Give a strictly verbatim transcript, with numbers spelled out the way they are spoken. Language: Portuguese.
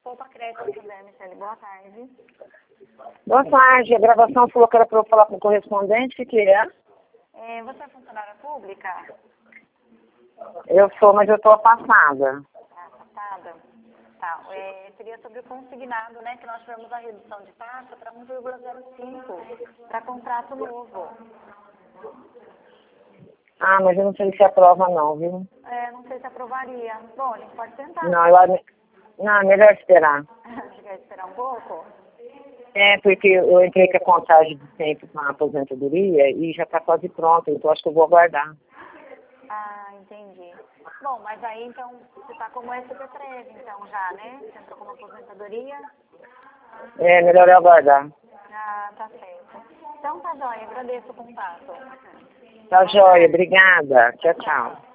Poupa Crédito também, Michele. Boa tarde. Boa tarde. A gravação falou que era para eu falar com o correspondente. O que, que é? é? Você é funcionária pública? Eu sou, mas eu estou afastada. Tá, afastada? Tá. É, seria sobre o consignado, né? Que nós tivemos a redução de taxa para um vírgula zero cinco para contrato novo. Ah, mas eu não sei se aprova não, viu? É, não sei se aprovaria. Bom, a gente pode tentar. Não, eu, não, é melhor esperar. Você quer esperar um pouco? É, porque eu entrei com a contagem de tempo para a aposentadoria e já está quase pronta, então acho que eu vou aguardar. Ah, entendi. Bom, mas aí então você está como S P treze, então já, né? Você entrou como aposentadoria? É, melhor eu aguardar. Ah, tá certo. Então tá jóia, agradeço o contato. Tá joia, obrigada. Tchau, tchau.